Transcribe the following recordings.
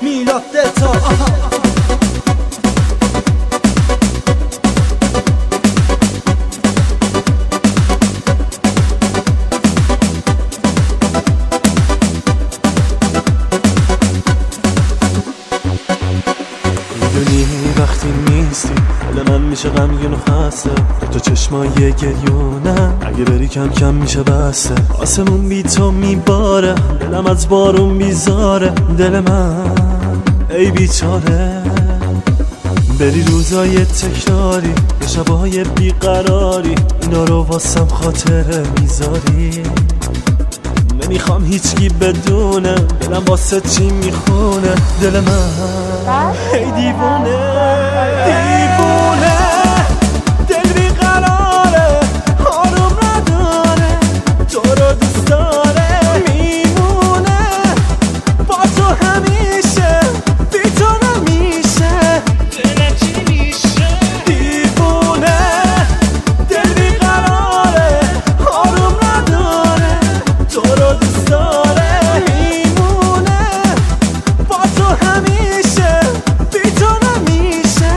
میلاد دلتا. وقتی نیستی دل من میشه غمگین و خسته، تو چشمای گریونم اگه بری کم کم میشه بسته. آسمون بی تو میباره، دلم از بارون بیزاره. دل من ای بیچاره، بری روزای تکراری به شبای بیقراری، اینا رو واسم خاطره میذاری. نمیخوام هیچکی بدونه دلم واسه چی میخونه. دل من ای دیوونه دیوونه، دل بیقراره آروم نداره، تو رو دوست داره میمونه با تو همیشه، بی تو نمیشه. دلم چی میشه؟ دیوونه، دل بیقراره آروم نداره، تو رو دوست داره میمونه با تو همیشه، بی تو نمیشه.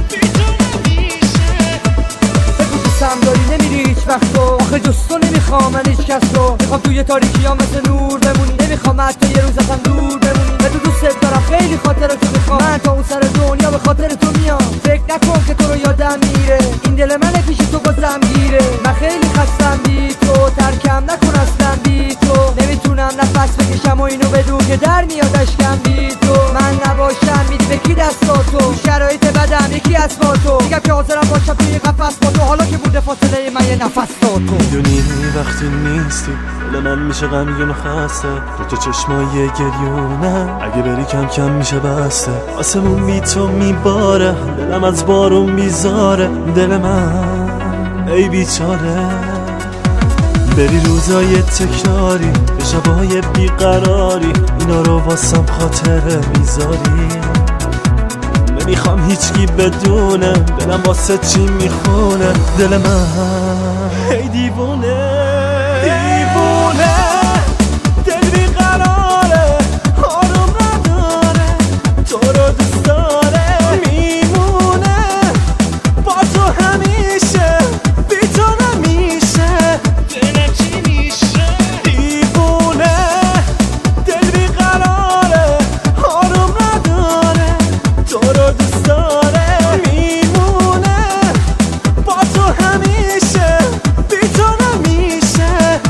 بگو دوستم داری نمیری هیچ وقت رو، آخه جز تو نمیخوام من هیچ کس رو. میخوام توی تاریکی ها مثل نور بمونی، نمیخوام حتی یه روز ازم دور بمونی. به تو دوست دارم خیلی خاطراتو میخوام، من تا اون سر دنیا به خاطر تو میام. فکر نکن که تو رو یادم میره، این دل منه پیش تو بازم گیره. من خیلی خستم بی تو، ترکم نکن اصلا بی تو. نمیتونم نفس بکشم و اینو بدون که در میاد اشکم بی تو. من نباشم میدی به کی دستاتو، شرایط بدم یکی از تو. میگم که حاضرم باشم توی قفس با تو، حالا که بوده فاصله من یه نفس تا تو. میدونی وقتی نیستی دل من میشه غمگین و خسته، تو چشمای گریونم اگه بری کم کم میشه بسته. آسمون بی تو میباره، دلم از بارون بیزاره. دل من ای بیچاره، بری روزای تکراری به شبای بیقراری، اینا رو واسم خاطره میذاری. نمیخوام هیچکی بدونه دلم واسه چی میخونه. دل من ای دیوونه دیوونه، دل بیقراره آروم نداره، تو رو دوست داره میمونه با تو همیشه، بی تو نمیشه. دلم چی میشه؟ دیوونه، دل بیقراره آروم نداره، تو رو دوست داره میمونه با تو همیشه، بی تو نمیشه.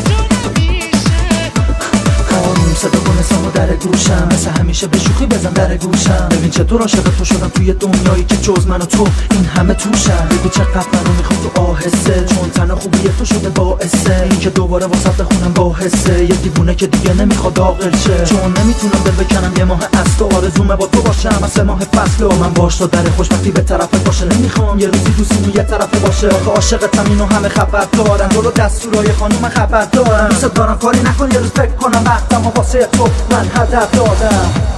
آروم صدا کنه سامو در گوشم، مثل همیشه به شوخی بزن در گوشم. ببین چطور عاشق تو شدم توی دنیایی که جز من و تو این همه توشم. بگو چقدر منو میخوام تو آهسته، چون تن خوبی تو شده باعثه این که دوباره واسه بخونم با حسه. یه دیوونه که دیگه نمیخواد عاقل شه، چون نمیتونم دل بکنم یه ماه از تو. آرزومه با تو باشم از 3 ماه فصل و من باش تا در خوشبختی به طرفت باشه. نمیخوام یه روزی دوستیمون یه طرفه باشه، آخه عاشقتم اینو همه خبر دارن، جلو دستورای خانوم خبر دارن. دوست دارم کاری نکن یه روز فکر کنم وقتم واسه تو من هدف دادم.